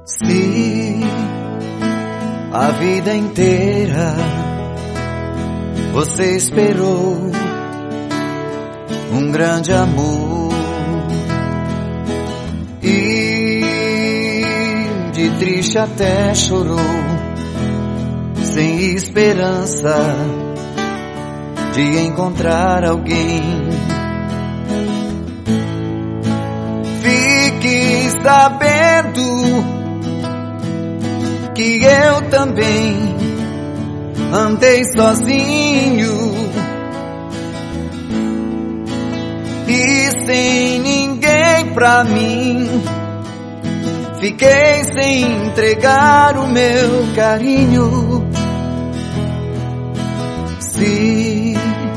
Se a vida inteira você esperou um grande amor e de triste até chorou, sem esperança de encontrar alguém, fique sabendo que eu também andei sozinho e sem ninguém pra mim. Fiquei sem entregar o meu carinho. Se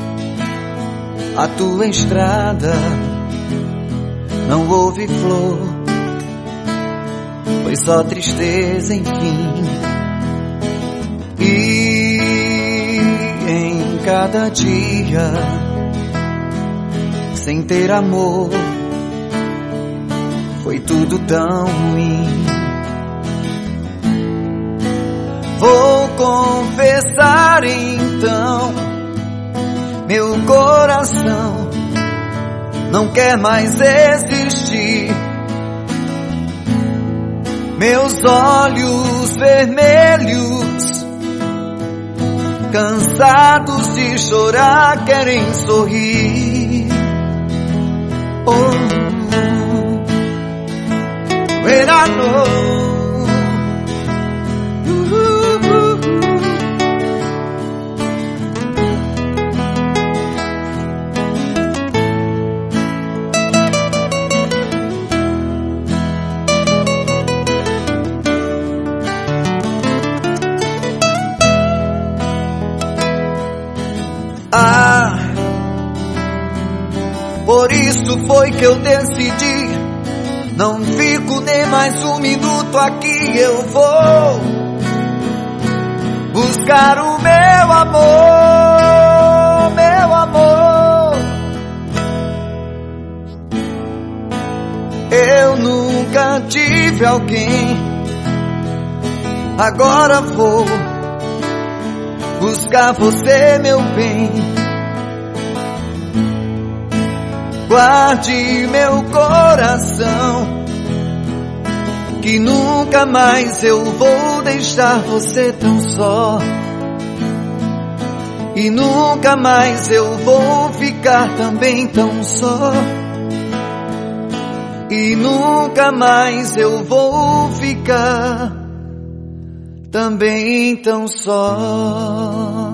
a tua estrada não houve flor, foi só tristeza, enfim. E em cada dia, sem ter amor, foi tudo tão ruim. Vou confessar então, meu coração não quer mais existir. Meus olhos vermelhos, cansados de chorar, querem sorrir. Oh, when I know por isso foi que eu decidi, não fico nem mais um minuto aqui. Eu vou buscar o meu amor, meu amor. Eu nunca tive alguém, agora vou buscar você, meu bem. Guarde meu coração, que nunca mais eu vou deixar você tão só. E nunca mais eu vou ficar também tão só. E nunca mais eu vou ficar também tão só.